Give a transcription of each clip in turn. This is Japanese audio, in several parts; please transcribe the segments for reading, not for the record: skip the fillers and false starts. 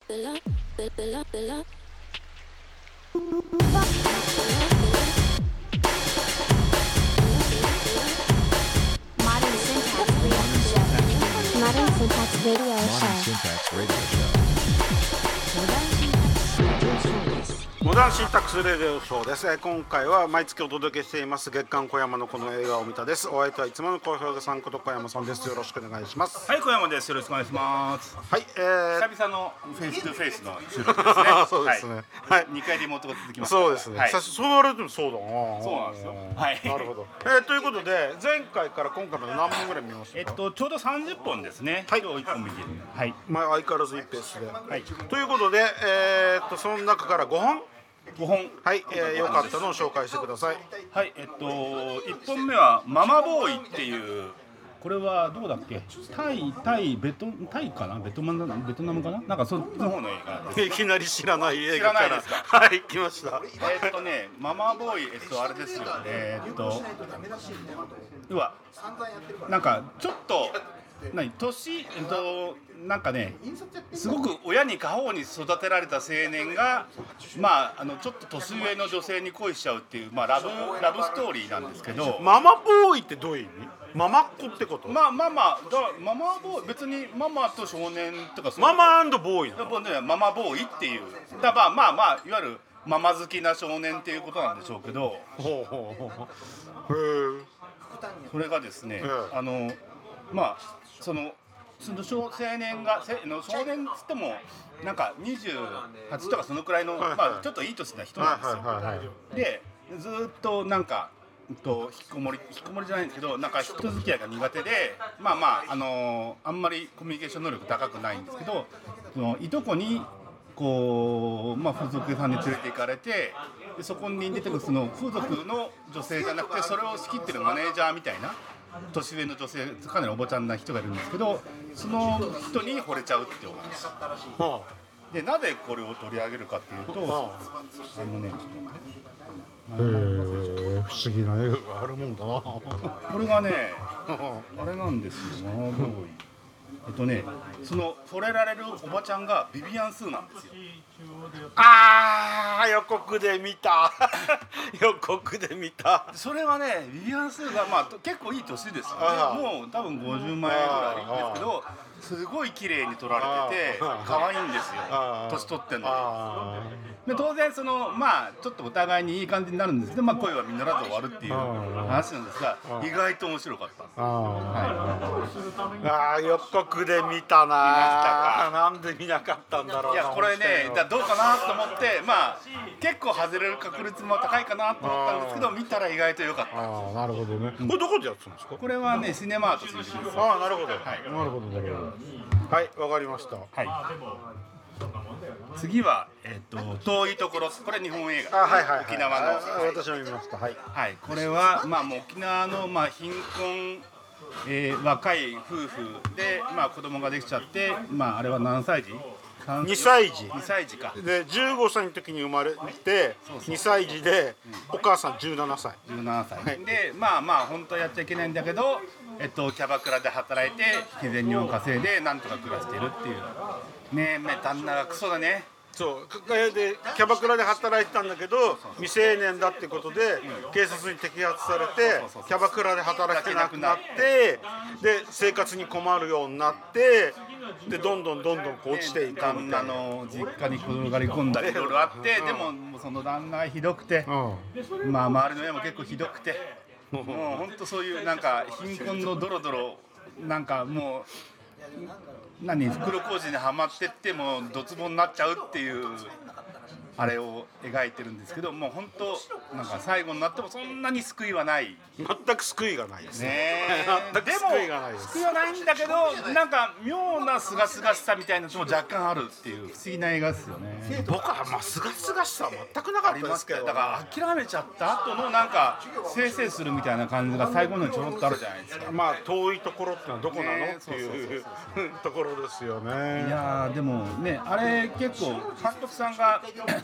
モダンシンタックスレディオショーです。今回は毎月お届けしています月刊小山のこの映画を見たです。お相手はいつもの好評でさんこと小山さんです。よろしくお願いします。 はい、小山です。よろしくお願いします。 はい、 久々のフェイス2フェイスの収録ですね。 そうですね。はい。 2回リモートが続きます。 そうですね。そう言われてもそうだな。 そうなんですよ。はい。 なるほど。ということで前回から今回まで何本ぐらい見ましたか。 ちょうど30本ですね。 はい。 今日1本見てる。はい。 まあ相変わらずいいペースで。 はい。 ということでその中から5本。はい、良かったのを紹介してください。 はい、1本目はママボーイっていう、これはどこだっけ、タイかな、ベトナムかな、なんかそっちの方の映画です。 いきなり知らない映画から。 知らないですか。 はい、来ました。 ママボーイ、あれですよ。要はなんかちょっとなんかね、すごく親に過保護に育てられた青年が、まあちょっと年上の女性に恋しちゃうっていう、まあラブストーリーなんですけど。 ママボーイってどういう意味？ママっ子ってこと？ ママボーイ、別にママと少年とかママ&ボーイなの？ママボーイっていう、だからまあいわゆるママ好きな少年っていうことなんでしょうけど。それがですね、まあその少年が少年っつってもなんか28とかそのくらいの、まあちょっといい年な人なんですよ。でずっとなんか引きこもりじゃないんですけど、なんか人付き合いが苦手で、あんまりコミュニケーション能力高くないんですけど、そのいとこにこう、風俗さんに連れて行かれて、でそこに出てくるその風俗の女性じゃなくて、それを仕切ってるマネージャーみたいな年上の女性、かなりおばちゃんな人がいるんですけど、その人に惚れちゃうっていうお話で、なぜこれを取り上げるかっていうと、 不思議な映画があるもんだな。 これがね、あれなんですよ。その惚れられるおばちゃんがビビアン・スーなんですよ。 予告で見たそれはね、ビビアン・スーが結構いい年ですよね。もう多分50前ぐらいですけど、すごい綺麗に撮られてて可愛いんですよ、年取ってんので。当然ちょっとお互いにいい感じになるんですけど、恋は実らず終わるっていう話なんですが、意外と面白かった。 予告で見たな。なんで見なかったんだろうな。 いや、これね、どうかなと思って、結構外れる確率も高いかなと思ったんですけど、見たら意外と良かった。 なるほどね。これどこでやってたんですか？ これはね、シネマート新宿です。 なるほど。はい、わかりました。 次は遠いところ、これ日本映画。沖縄の。 私も見ました。はい。 これはもう沖縄の貧困若い夫婦で子供ができちゃって、あれは何歳児？2歳児か。 で15歳の時に生まれて、2歳児でお母さん17歳で、本当はやっちゃいけないんだけど、キャバクラで働いて日銭を稼いでなんとか暮らしてるっていうね。旦那がクソだね。 そうでキャバクラで働いてたんだけど未成年だってことで警察に摘発されてキャバクラで働けなくなって、で生活に困るようになって、でどんどん落ちていくみたいな。 旦那の実家に転がり込んだりいろいろあって、でもその旦那がひどくて、周りの親も結構ひどくて、もう本当そういうなんか貧困のドロドロ、なんかもう袋小路にはまってってもドツボになっちゃうっていうあれを描いてるんですけど、もう本当なんか最後になってもそんなに救いはない。 全く救いがないですね。 でも救いはないんだけど、なんか妙な清々しさみたいなのも若干あるっていう不思議な映画ですよね。 僕は清々しさは全くなかったですけど、 だから諦めちゃった後のなんかせいせいするみたいな感じが最後のちょろっとあるじゃないですか。 遠いところってのはどこなのっていうところですよね。 いやでもね、あれ結構監督さんが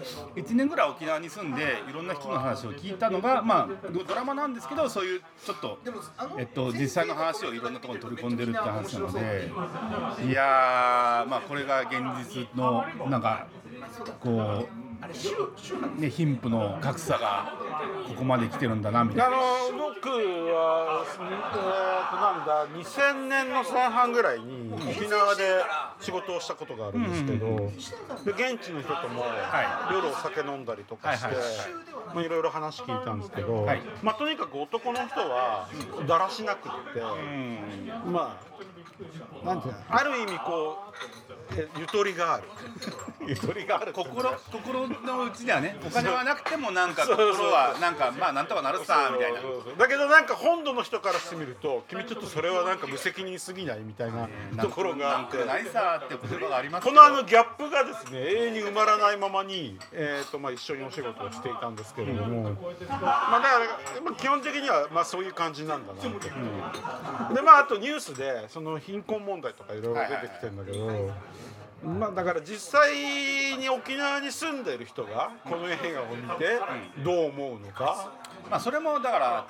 1年ぐらい沖縄に住んでいろんな人の話を聞いたのが、まあ、ドラマなんですけど、そういうちょっと、実際の話をいろんなところに取り込んでるって話なので、いやー、まあ、これが現実のなんかこう、ね、貧富の格差がここまで来てるんだなみたいな。 僕は、なんだ2000年の前半ぐらいに沖縄で仕事をしたことがあるんですけど、で現地の人とも夜お酒飲んだりとかして、いろいろ話聞いたんですけど、まあ、とにかく男の人はだらしなくって、まあなんていうの、ある意味こうゆとりがあるゆとりがある心の内ではね、お金はなくてもなんか心はなんかまあなんとかなるさみたいな。 だけどなんか本土の人からしてみると、君ちょっとそれはなんか無責任すぎないみたいなところがあって、 ないさって言葉がありますけど、このギャップがですね永遠に埋まらないままに、まあ、一緒にお仕事をしていたんですけれども、まあ、だから基本的にはまあそういう感じなんだなと、でまああとニュースでその貧困問題とかいろいろ出てきてるんだけど、まあ、だから実際に沖縄に住んでいる人がこの映画を見てどう思うのか、 まあ、それもだから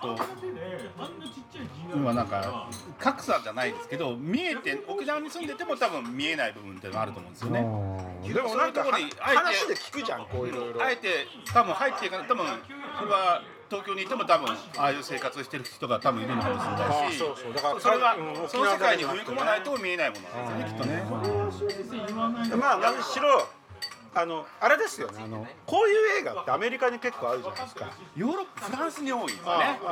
今なんか格差じゃないですけど、見えて沖縄に住んでても多分見えない部分っていうのがあると思うんですよね。 でもなんか話で聞くじゃん、こういろいろ。 あえて多分入っていかない、多分これは東京にいても多分ああいう生活をしてる人が多分いるのかもしれないし、 だからそれはその世界に踏み込まないと見えないものなんですよね、きっとね。 まあ何しろあれですよね、こういう映画ってアメリカに結構あるじゃないですか。 ヨーロッパ、フランスに多いですよね。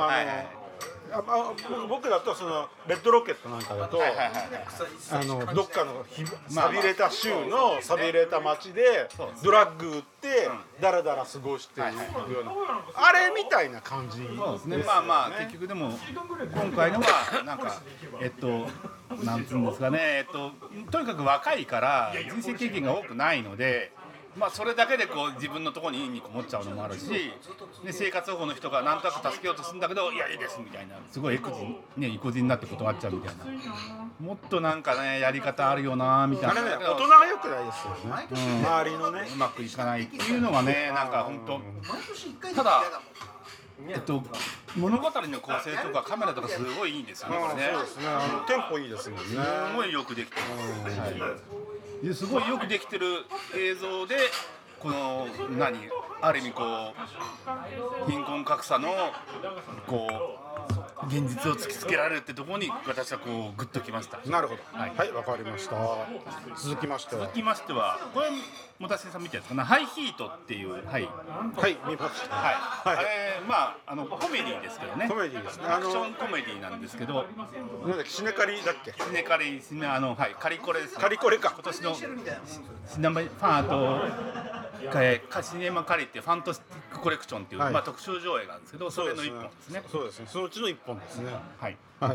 僕だとそのレッドロケットなんかだと、どっかの寂れた州の寂れた町でドラッグ売ってダラダラ過ごしているような、あれみたいな感じですね。 そうですね。まあまあ結局でも今回のはなんかなんつうんですかね、とにかく若いから人生経験が多くないので。まあそれだけでこう自分のところにいいこもっちゃうのもあるし、で生活保護の人がなんとなく助けようとするんだけど、いやいいですみたいな、すごい意固地になって断っちゃうみたいな、もっとなんかねやり方あるよなみたいな。 あれね、大人が良くないですよね、周りのねうまくいかないっていうのがね、なんか本当ただ物語の構成とかカメラとかすごいいいんですよね、これね。 そうですね、テンポいいですもんね。 すごいよくできてます。すごいよくできてる映像で、このある意味こう貧困格差のこう現実を突きつけられるってところに私はこうグッときました。 なるほど。はい、わかりました。続きましてはこれもたしさん見たやつかな、ハイヒートっていう、はい、 見ました。 あれまあコメディですけどね。 コメディですね。 アクションコメディなんですけど、 なんだっけ、シネカリだっけ。 シネカリカリコレですね。 カリコレか。 今年のシネマファンシネマカリってファントスティックコレクションっていう、まあ特集上映があるんですけど、それの一本ですね。 そうですね。そのうちの一本ですね。 はい。 はい。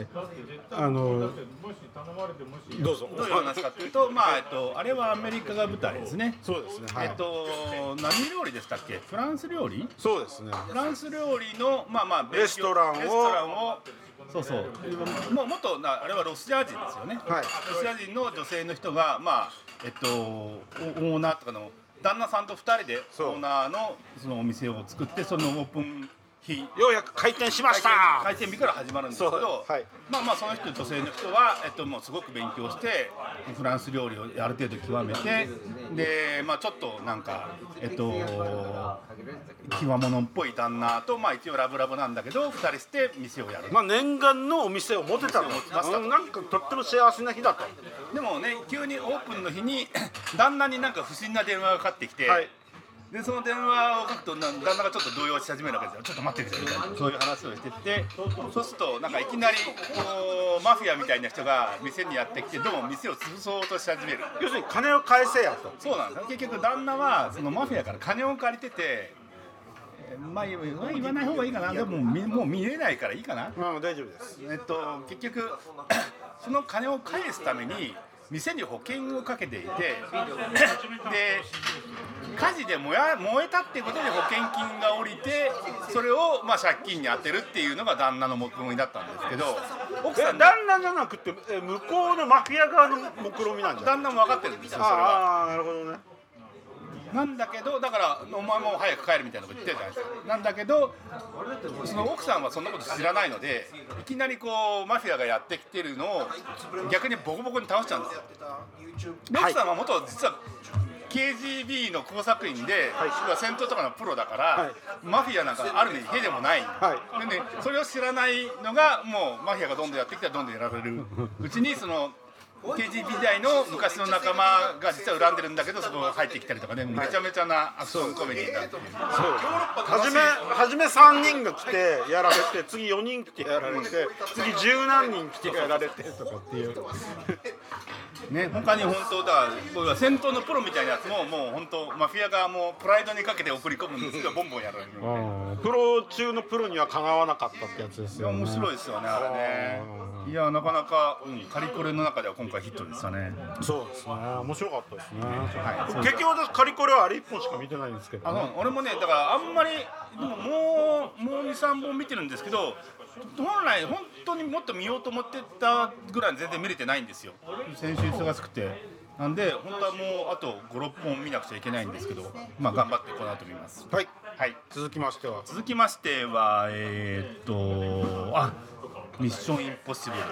どうぞ。 どういう話かというと、まああれはアメリカが舞台ですね。 そうですね。 何料理でしたっけ？フランス料理？ そうですね。 フランス料理のレストランをそう元あれはロシア人ですよね。ロシア人の女性の人がオーナーとかの旦那さんと2人でオーナーのそのお店を作って、そのオープン日ようやく開店しました。 開店日から始まるんですけど、その女性の人はもうすごく勉強してフランス料理をある程度極めて、でちょっとなんか極物っぽい旦那と一応ラブラブなんだけど2人して店をやる。 念願のお店を持てたの。なんかとっても幸せな日だと。 でもね、急にオープンの日に旦那になんか不審な電話がかかってきて、でその電話を書くと旦那がちょっと動揺し始めるわけですよ。ちょっと待ってくださいみたいな、そういう話をしてって、そうするとなんかいきなりこうマフィアみたいな人が店にやってきて、どうも店を潰そうとし始める。 要するに金を返せやと。 そうなんです。結局旦那はそのマフィアから金を借りてて、言わない方がいいかな。でももう見えないからいいかな。 大丈夫です。 結局その金を返すために店に保険をかけていて、で火事で燃えたっていうことで保険金が下りて、それを借金に充てるっていうのが旦那の目論見だったんですけど、 奥さん旦那じゃなくて向こうのマフィア側の目論見なんじゃない？ 旦那も分かってるんですよ、それは。 なるほどね。 なんだけどだからお前も早く帰るみたいなこと言ってるじゃないですか。なんだけどその奥さんはそんなこと知らないのでいきなりこうマフィアがやってきてるのを逆にボコボコに倒しちゃうんですよ。奥さんは元実はKGB の工作員で、戦闘とかのプロだから、マフィアなんかある意味へでもない、でね、それを知らないのがもうマフィアがどんどんやってきたらどんどんやられるうちにその KGB 時代の昔の仲間が実は恨んでるんだけどそこ入ってきたりとかね、めちゃめちゃなアクションコメディーになってる。 初め3人が来てやられて次4人来てやられて次十何人来てやられてとかっていうね、他に本当だから戦闘のプロみたいなやつももう本当マフィア側もプライドにかけて送り込むんですけどボンボンやられる。 プロ中のプロにはかなわなかったってやつですよね。 面白いですよねあれね。いやなかなか、カリコレの中では今回ヒットでしたね。 そうですね、面白かったですね。結局私カリコレはあれ1本しか見てないんですけど、ね、 俺もねだからあんまりでももう 2,3 本見てるんですけど本来本当にもっと見ようと思ってたぐらい全然見れてないんですよ。先週忙しくてなんで本当はもうあと 5,6 本見なくちゃいけないんですけど、まあ頑張ってこの後見ます。 はい、はい、続きましてはミッションインポッシブル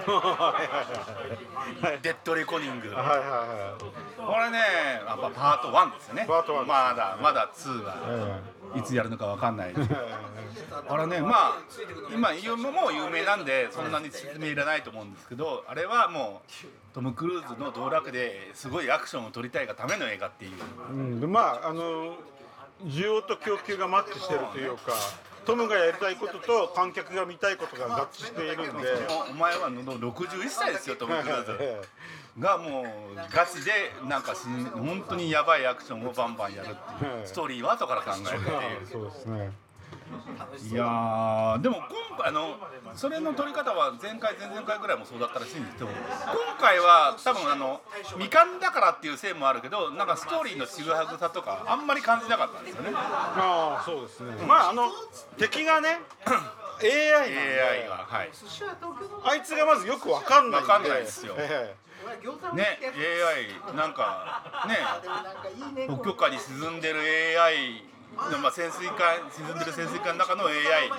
デッドレコニング、これねやっぱパート1ですよね。まだ2がいつやるのかわかんないですけどあれねまあ今もう有名なんでそんなに説明いらないと思うんですけど、あれはもうトム・クルーズの道楽ですごいアクションを撮りたいがための映画っていう、まあ需要と供給がマッチしてるというかトムがやりたいことと観客が見たいことが合致しているんで、お前は61歳ですよトム・クルーズがもうガチでなんか本当にやばいアクションをバンバンやるっていうストーリーは後から考えるっていう。そうですね。いやでも今回それの撮り方は前々回ぐらいもそうだったらしいんですけど、今回は多分未完だからっていうせいもあるけどなんかストーリーのちぐはぐさとかあんまり感じなかったんですよね。そうですね。まあ敵がねAI が、はい、あいつがまずよく分かんないですよ。ね AI なんかね北極海に沈んでる AI潜水艦沈んでる潜水艦の中の AI を、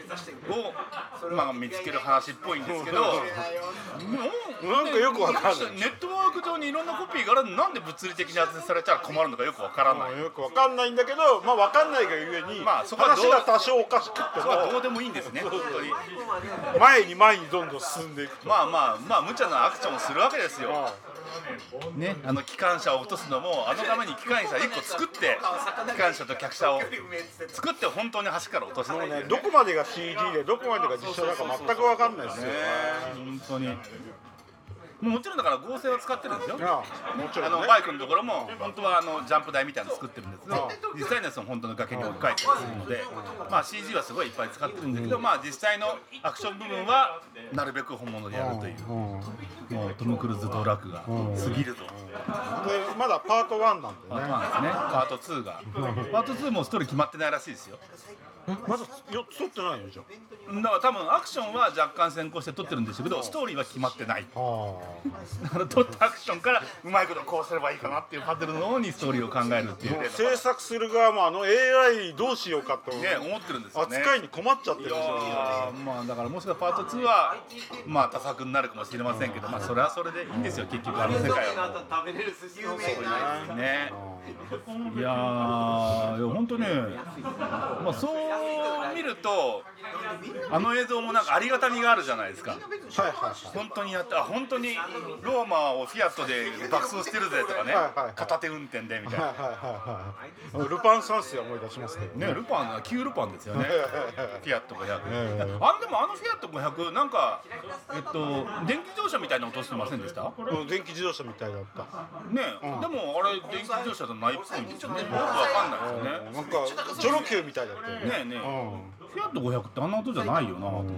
見つける話っぽいんですけどなんかよくわかんない。ネットワーク上にいろんなコピーがあるのなんで物理的に圧されたら困るのかよくわからない。よくわかんないんだけどわかんないがゆえに話が多少おかしくってもどうでもいいんですね。本当に前にどんどん進んでいくと無茶なアクションをするわけですよ。ね、機関車を落とすのもために機関車1個作って機関車と客車を作って本当に橋から落としたい、どこまでが CG でどこまでが実写だか全く分かんないですよね。本当にもちろんだから合成は使ってるんですよ。もちろん、バイクのところも本当はジャンプ台みたいなの作ってるんですけど実際には本当の崖に置き換えたりするので、CG はすごいいっぱい使ってるんだけど、実際のアクション部分はなるべく本物でやるという、もうトム・クルーズ道楽が過ぎると。でまだパート1なんでね。パート2がパート2もストーリー決まってないらしいですよ。まだ4つ撮ってないのじゃん。だから多分アクションは若干先行して撮ってるんでしょうけどストーリーは決まってない。だから撮ったアクションからうまいことこうすればいいかなっていうパズルのようにストーリーを考えるっていう。制作する側もAI どうしようかと思ってるんですよね。扱いに困っちゃってるんですよ。だからもしかしたらパート2は多作になるかもしれませんけどそれはそれでいいんですよ。結局世界はもうそうね。いや本当ねそう見ると映像もなんかありがたみがあるじゃないですか。本当に本当にローマをフィアットで爆走してるぜとかね、片手運転でみたいな。ルパン三世は思い出しますけどね。ルパンは旧ルパンですよね。フィアット500。でもフィアット500なんか電気自動車みたいなの落としてませんでした？電気自動車みたいだったね。でもあれ電気自動車じゃないっぽいんですよね。よくわかんないですよね。なんかチョロ Q みたいだったよね。フィアット500ってあんな音じゃないよなと思って。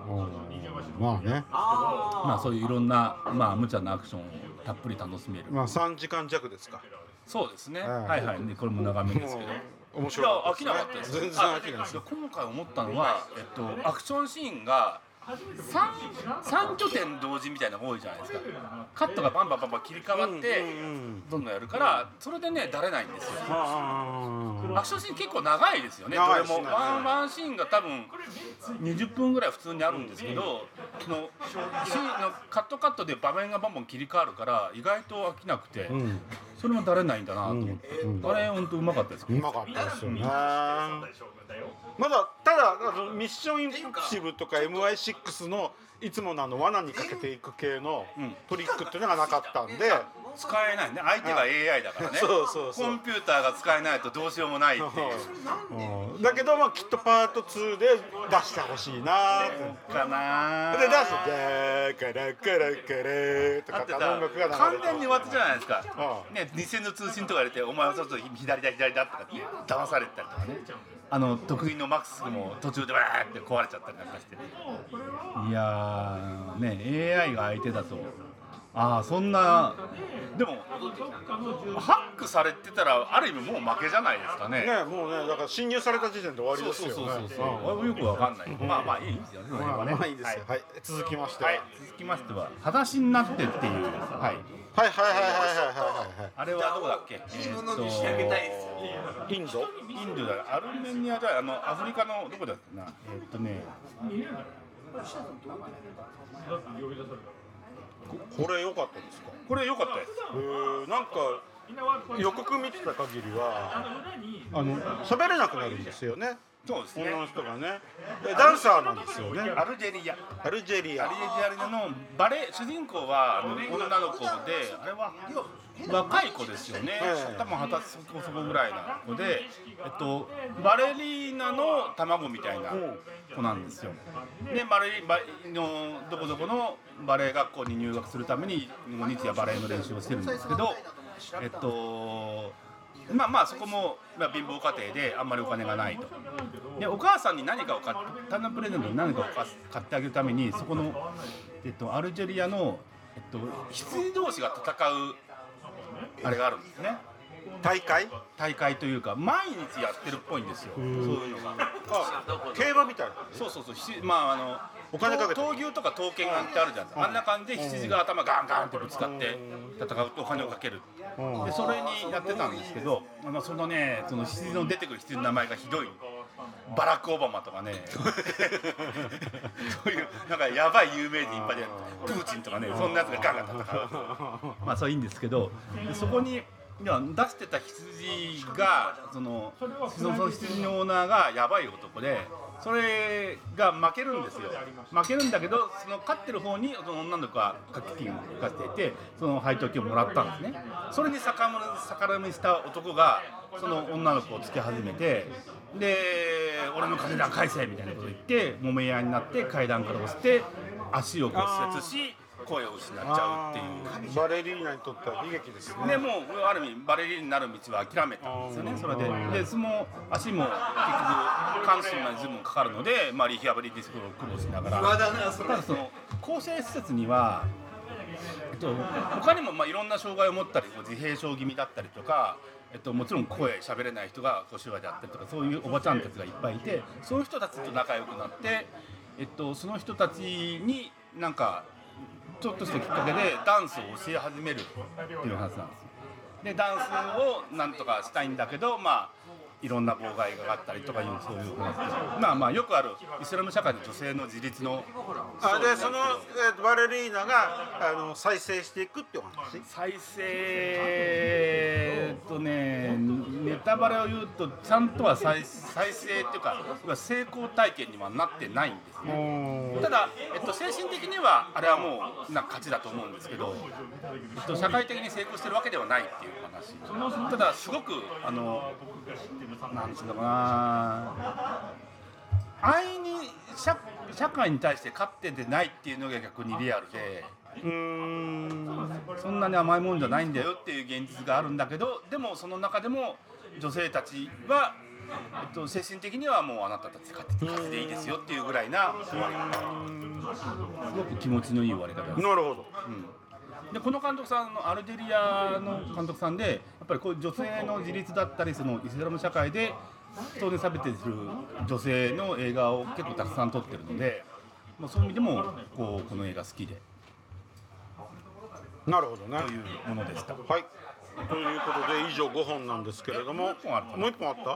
そういういろんな無茶なアクションをたっぷり楽しめる。3時間弱ですか。そうですね。これも長めですけど。飽きなかったです。全然飽きないです。今回思ったのはアクションシーンが 3拠点同時みたいなのが多いじゃないですか。カットがバンバンバンバン切り替わってどんどんやるからそれでねだれないんですよ。アクションシーン結構長いですよね。どれもワンシーンが多分20分ぐらい普通にあるんですけどシーンのカットで場面がバンバン切り替わるから意外と飽きなくて、それもだれないんだなと思って、あれ本当うまかったです。 うまかったですよね。まだただミッションインポッシブとか MI6 のいつもの罠にかけていく系のトリックっていうのがなかったんで使えないね。相手が AI だからね。そうコンピューターが使えないとどうしようもないっていうだけどきっとパート2で出してほしいなかなで出して「カラカラカラ」とかって音楽が流れて完全に終わったじゃないですか。ね、2000の通信とか入れてお前はちょっと左だ左だとかって騙されたりとかね。得意のマックスも途中でわーって壊れちゃったりなんかして、いやーね AI が相手だとそんなでもハックされてたらある意味もう負けじゃないですかね。 もうねだから侵入された時点で終わりですよね。 そうよくわかんない。まあいいですよね。 まあいいですよ。はい、続きましては裸足になってっていう、あれはどこだっけ？インドだ。アルメニアじゃアフリカのどこだっけな。 これ良かったですか？ これ良かったです。 なんか予告見てた限りは喋れなくなるんですよね。 そうですね。 女の人がねダンサーなんですよね。 アルジェリアのバレエ主人公は女の子であれは若い子ですよね。多分20歳そこぐらいな子で、バレリーナの卵みたいな子なんですよ。でどこどこのバレエ学校に入学するために日夜バレエの練習をしてるんですけど、そこも貧乏家庭であんまりお金がないと。でお母さんに何かを誕生日プレゼントに何かを買ってあげるためにそこの、アルジェリアの、羊同士が戦うあれがあるんですね。大会というか毎日やってるっぽいんですよ。そういうのが競馬みたいな。 そうお金かけて闘牛とか闘犬ってあるじゃないですか。あんな感じで羊が頭ガンガンってぶつかって戦うとお金をかける。でそれにやってたんですけど、その羊の出てくる羊の名前がひどい。バラク・オバマとかねそういうなんかやばい有名人いっぱいでプーチンとかね、そんなやつがガンガン戦う。そういいんですけど、そこに出してた羊がその羊のオーナーがやばい男で、それが負けるんですよ。負けるんだけどその勝ってる方にその女の子が掛け金を課していて、その配当金をもらったんですね。それに逆恨みした男がその女の子をつけ始めて、で俺の金だ返せみたいなことを言って揉め合いになって階段から落ちて足を骨折し声を失っちゃうっていう。 バレリーナにとっては悲劇ですね。 でもうある意味バレリーナになる道は諦めたんですよね。それで足も結局関数まで随分かかるので、リハビリティスクを苦労しながら、ただその更生施設には他にもいろんな障害を持ったり自閉症気味だったりとか、もちろん声喋れない人が手話であったりとか、そういうおばちゃんたちがいっぱいいて、そういう人たちと仲良くなって、その人たちになんかちょっとしたきっかけでダンスを教え始めるっていう話なんですよ。でダンスをなんとかしたいんだけど、いろんな妨害があったりとかいうそういう話で、よくあるイスラム社会の女性の自立のでその、バレリーナが再生していくっていう話。 再生ネタバレを言うとちゃんとは再生っていうか成功体験にはなってないんですね。ただ、精神的にはあれはもう勝ちだと思うんですけど、社会的に成功してるわけではないっていう話。ただすごくなんていうのかな、安易に社会に対して勝っててないっていうのが逆にリアルで、そんなに甘いもんじゃないんだよっていう現実があるんだけど、でもその中でも女性たちは、精神的にはもうあなたたち勝ちでいいですよっていうぐらいな終わり方、すごく気持ちのいい終わり方です。 なるほど。 でこの監督さんのアルジェリアの監督さんで、やっぱりこういう女性の自立だったり、そのイスラム社会で人で差別する女性の映画を結構たくさん撮ってるので、 まあ、そういう意味でもこの映画好きでなるほどねというものでした。 はいということで以上5本なんですけれども、もう1本あった？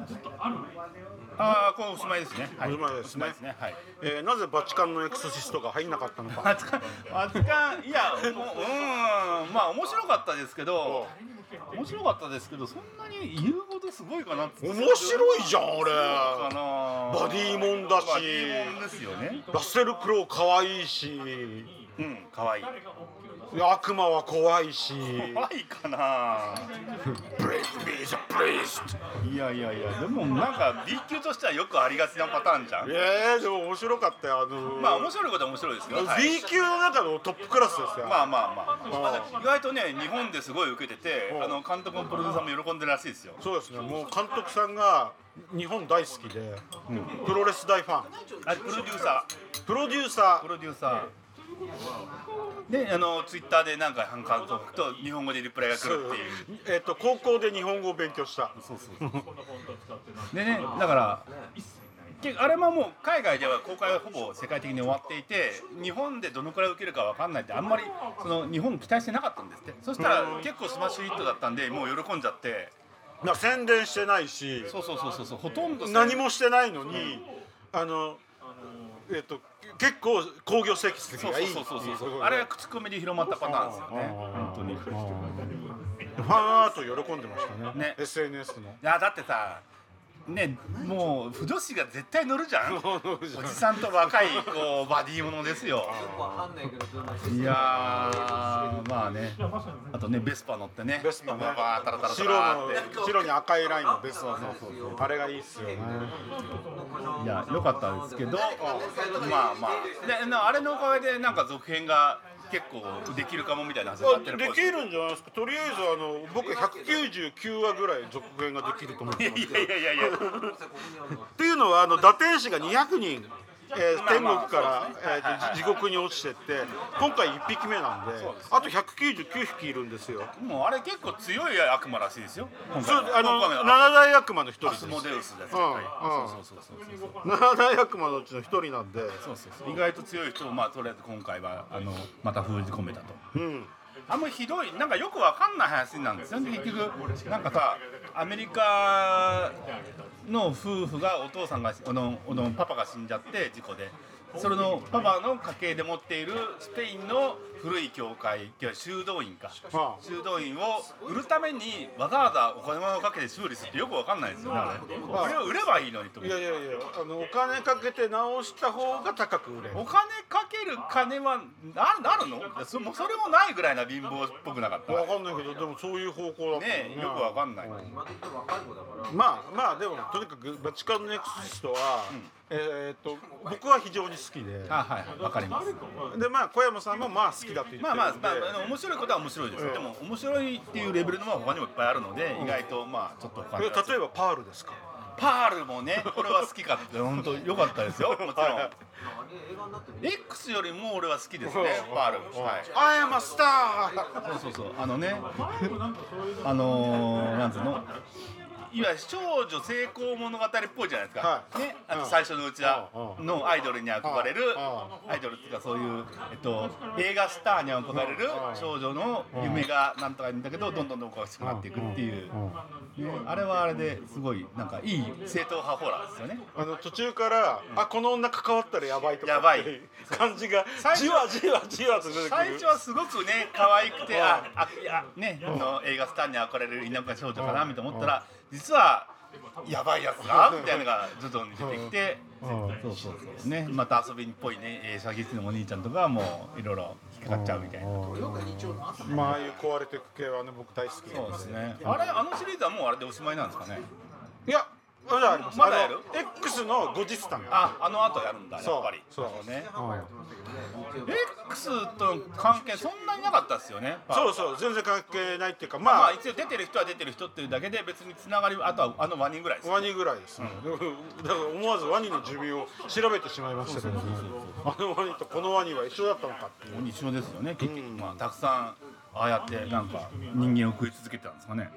これおしまいですね。 おしまいですね。 はい。 なぜバチカンのエクソシストが入んなかったのか。 バチカンいやまあ面白かったですけどそんなに言うほどすごいかなって。 面白いじゃん俺。 バディモンだし。 バディモンですよね。 ラッセル・クロウ可愛いし。 可愛い。 悪魔は怖いし。 怖いかな。 ブレイク・ミー・ザ・プレイス。 いやでもなんか B 級としてはよくありがちなパターンじゃん。 でも面白かったよ。 まあ面白いことは面白いですよ。 B 級の中のトップクラスですよ。 まあ意外とね日本ですごい受けてて監督もプロデューサーも喜んでるらしいですよ。 そうですね。もう監督さんが日本大好きで、プロレス大ファン。 プロデューサーでツイッターでなんか監督と日本語でリプライが来るっていう。 高校で日本語を勉強した。 でねだからあれももう海外では公開はほぼ世界的に終わっていて日本でどのくらい受けるか分かんないってあんまり日本期待してなかったんですって。そしたら結構スマッシュヒットだったんでもう喜んじゃって。 宣伝してないしそうほとんど何もしてないのに結構興行成績がいい。 あれは口コミで広まったパターンですよね。本当にファンアート喜んでましたね。SNS の。 いやだってさねもう不女子が絶対乗るじゃん。おじさんと若いバディものですよ。いやまあねあとねベスパ乗ってね。 ベスパね。白に赤いラインのベスパね。あれがいいっすよね。 いや良かったですけどまあであれのおかげでなんか続編が結構できるかもみたいな話になってるっぽい。 できるんじゃないですか。とりあえず僕199話ぐらい続編ができると思ってます。いやっていうのは打天使が200人天国から地獄に落ちてって今回1匹目なんであと199匹いるんですよ。 もうあれ結構強い悪魔らしいですよ。 そう7大悪魔の一人です。 アスモデウスです。 7大悪魔のうちの一人なんで意外と強い人をとりあえず今回はまた封じ込めたと。あんまりひどいなんかよくわかんない話なんですよね。結局なんかさアメリカの夫婦がお父さんがパパが死んじゃって事故でそれのパパの家系で持っているスペインの古い教会修道院修道院を売るためにわざわざお金をかけて修理するってよくわかんないですよね。これを売ればいいのにと思って。 いやお金かけて直した方が高く売れる。 お金かける金はあるの？それもないぐらいな貧乏っぽくなかった。 わかんないけどでもそういう方向だったねよくわかんない。 まあでもとにかくバチカンのエクソシストは僕は非常に好きで。 わかります。 で小山さんも好きだと言ってるんで。 面白いことは面白いですよ。でも面白いっていうレベルのも他にもいっぱいあるので意外とちょっと例えばパールですか。 パールもね俺は好きかって本当良かったですよ。もちろん X よりも俺は好きですねパール。 I am a star。 そうなんつうのいわゆる少女成功物語っぽいじゃないですか、ね、最初のうちのアイドルに憧れるアイドルっていうかそういう、映画スターに憧れる少女の夢がなんとかいいんだけどどんどんおかしくなっていくっていう、あれはあれですごいなんかいい正統派ホラーですよね。 途中からこの女関わったらやばいとかっていう感じがじわと出てくる。 最初はすごくね可愛くていやね映画スターに憧れる田舎少女かなみたいな思ったら実はやばいやつだみたいなのが徐々に出てきてそうねまた遊びっぽいね射撃のお兄ちゃんとかもいろいろ引っかかっちゃうみたいな。 ああいう壊れていく系はね僕大好き。 そうですね。シリーズはもうあれでおしまいなんですかね。 いやまだあります。 まだやる X の後日談が後やるんだやっぱり。 そうね。 X との関係そんなになかったですよね。 そう全然関係ないっていうか一応出てる人は出てる人っていうだけで別につながりあとはワニぐらいです。 ワニぐらいです。だから思わずワニの寿命を調べてしまいましたけど、ワニとこのワニは一緒だったのかっていう。 一緒ですよね。結局たくさんああやってなんか人間を食い続けてたんですかね。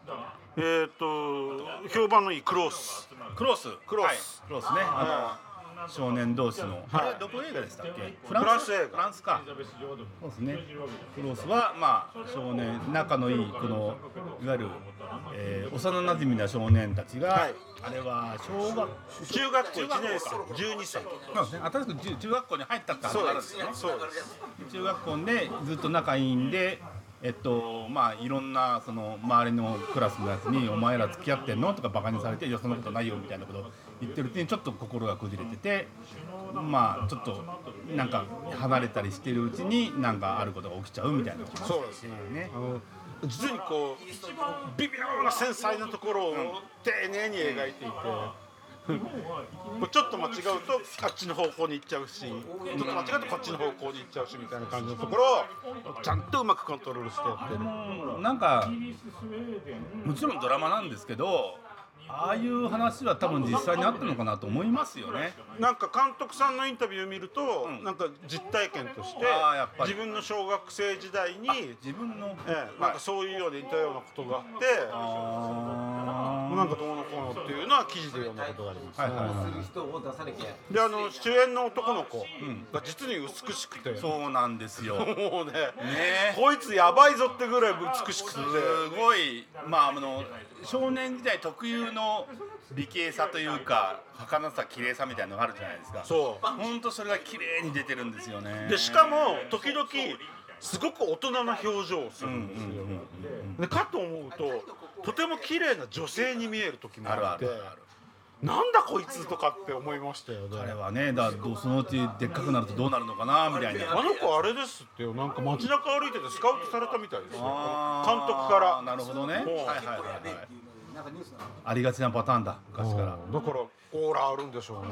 評判のいいクロースね。 少年同士の、あれどこ映画でしたっけ？フランス映画。 フランスか。そうですね。クロスはまあ少年仲のいいこのいわゆる、幼馴染な少年たちが、 はい、 あれは中学校1年生12歳。 そうですね。新しく中学校に入ったって話があるんですね。 そうです。 中学校でずっと仲いいんで。まあいろんなその周りのクラスのやつに「お前ら付き合ってんの?」とかバカにされて「いやそんなことないよ」みたいなことを言ってるうちにちょっと心が崩れてて、まあちょっとなんか離れたりしてるうちになんかあることが起きちゃうみたいな。 そうですね。実にこう微妙な繊細なところを丁寧に描いていて。ちょっと間違うとあっちの方向に行っちゃうし、ちょっと間違うとこっちの方向に行っちゃうしみたいな感じのところをちゃんとうまくコントロールしてやってる。 なんかもちろんドラマなんですけど、ああいう話は多分実際にあったのかなと思いますよね。 なんか監督さんのインタビューを見ると、なんか実体験として自分の小学生時代に自分の、 なんかそういうようで似たようなことがあって、なんかどうのこうのっていうのは記事で読んだことがあります。で主演の男の子が実に美しくて、 そうなんですよ。 もうねこいつやばいぞってぐらい美しくて、すごいまあ少年時代特有の美形さというか儚さ綺麗さみたいなのがあるじゃないですか。 そう。 本当それが綺麗に出てるんですよね。 でしかも時々すごく大人な表情をするんですよ。でかと思うととても綺麗な女性に見える時もあって。なんだこいつとかって思いましたよね。 彼はね、そのうちでっかくなるとどうなるのかなみたいな。 あの子あれですってよ、なんか街中歩いててスカウトされたみたいですよ。監督から。 なるほどね。ありがちなパターンだ昔から。だからオーラあるんでしょ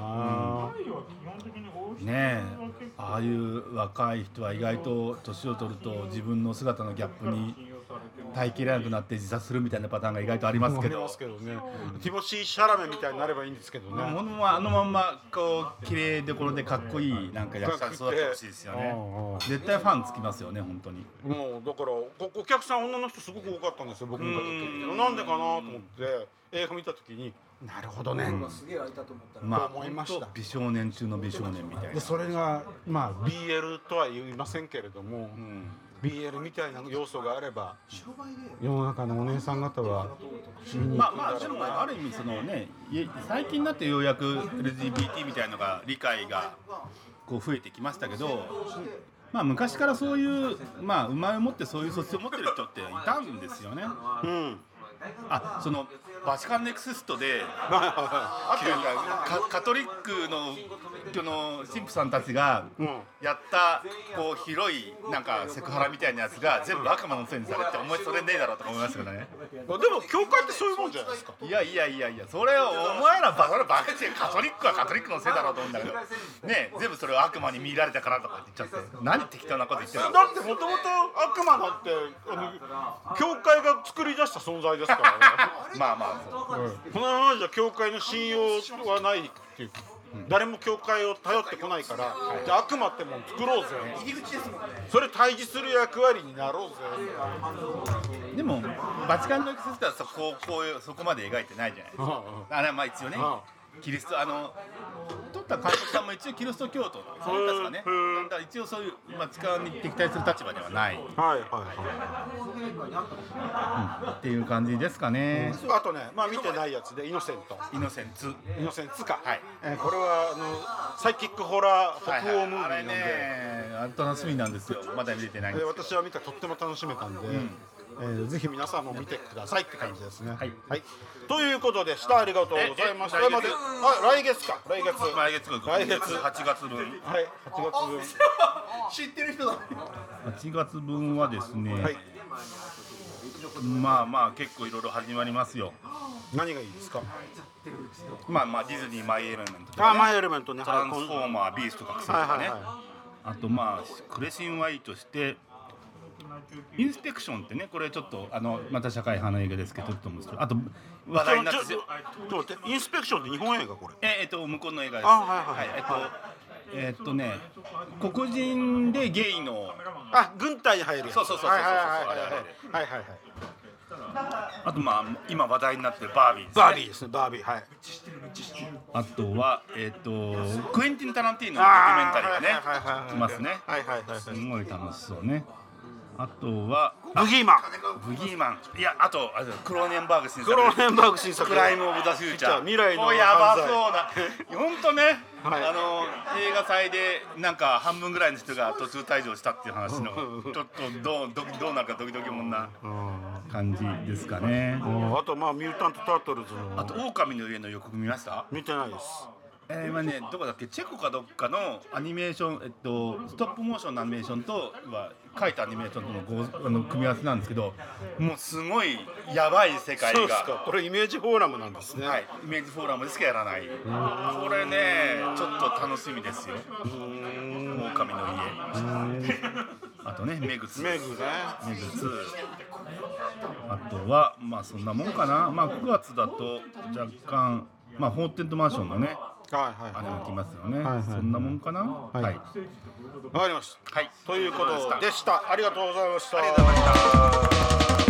うね。ああいう若い人は意外と年を取ると自分の姿のギャップに耐えきれなくなって自殺するみたいなパターンが意外とありますけど。 ティモシー・シャラメみたいになればいいんですけどね。 あのまんまこう綺麗どころでかっこいいなんか役者に育ってほしいですよね。絶対ファンつきますよね本当に。 もうだからお客さん女の人すごく多かったんですよ僕見た時。なんでかなと思って映画見た時になるほどね。 まあ思いました。美少年中の美少年みたいな。 でそれがまあ BL とは言いませんけれども。BL みたいな要素があれば世の中のお姉さん方はまあでもある意味そのね最近になってようやく LGBT みたいなのが理解がこう増えてきましたけど、まあ昔からそういうまあ生まれ持ってそういう素質を持ってる人っていたんですよね。そのバチカンネクストでカトリックの神父さんたちがやったこう広いなんかセクハラみたいなやつが全部悪魔のせいにされてお前それねえだろうとか思いますけどね。 でも教会ってそういうもんじゃないですか。 いやそれをお前らバカカトリックはカトリックのせいだろうと思うんだけどね、全部それを悪魔に見られたからとか言っちゃって何適当なこと言ってるの。 だってもともと悪魔なんて教会が作り出した存在ですからね。 まあこのままじゃ教会の信用はないっていう、誰も教会を頼ってこないから、じゃあ悪魔ってもん作ろうぜ、それ対峙する役割になろうぜ。 でもバチカンのエクセストはそこまで描いてないじゃないですか。まあ一応ねキリスト撮った監督さんも一応キリスト教徒なんですね確かね。だから一応そういうバチカンに敵対する立場ではない。っていう感じですかね。 あとね、まあ見てないやつでイノセンツか。これはサイキックホラー北欧ムービーなんで楽しみなんですよ。まだ見れてないんです。 私は見たらとっても楽しめたんで。ぜひ皆さんも見てくださいって感じですね。はい。ということでしたありがとうございました。来月か。来月 8月分。 はい。8月分。 知ってる人だ。 8月分はですね。まあ結構いろいろ始まりますよ。 何がいいですか。 まあディズニーマイエレメントとか。 マイエレメントね。 トランスフォーマービースト覚醒とかね。あとクレシンワイとして。インスペクションってね、これちょっとまた社会派の映画ですけど、あと話題になってて、 インスペクションって日本映画これ？ 向こうの映画です。黒人でゲイの軍隊に入るやつ。 そう。 あとまあ今話題になってるバービーですね。 バービーですね、バービー。はい。 あとはクエンティン・タランティーノのドキュメンタリーがね来ますね。 はいはいはい。 すごい楽しそうね。あとはブギーマン。 ブギーマン、いやあとクローネンバーグ新作、 クローネンバーグ新作。 クライム・オブ・ザ・フューチャー、 未来のこれやばそうな本当ね、 はい映画祭でなんか半分ぐらいの人が途中退場したっていう話のちょっとどうなるかドキドキもんな感じですかね。 あとまあミュータント・タートルズの。 あと狼の家の予告見ました？ 見てないです。 今ねどこだっけ、チェコかどっかのアニメーション、ストップモーションのアニメーションと書いたアニメーションとの組み合わせなんですけど、もうすごいやばい世界そうですが。 か。これイメージフォーラムなんですね。 はい、イメージフォーラムでしかやらない。これねちょっと楽しみですよ。狼の家。あとねメグ2。 メグね。 メグ2。あとはまあそんなもんかな。まあ9月だと若干まあホーテントマンションのねはいはい。 あれも来ますよね。 はいはいそんなもんかな。はい。 わかりました。 はい。 ということでした。ありがとうございました。 ありがとうございました。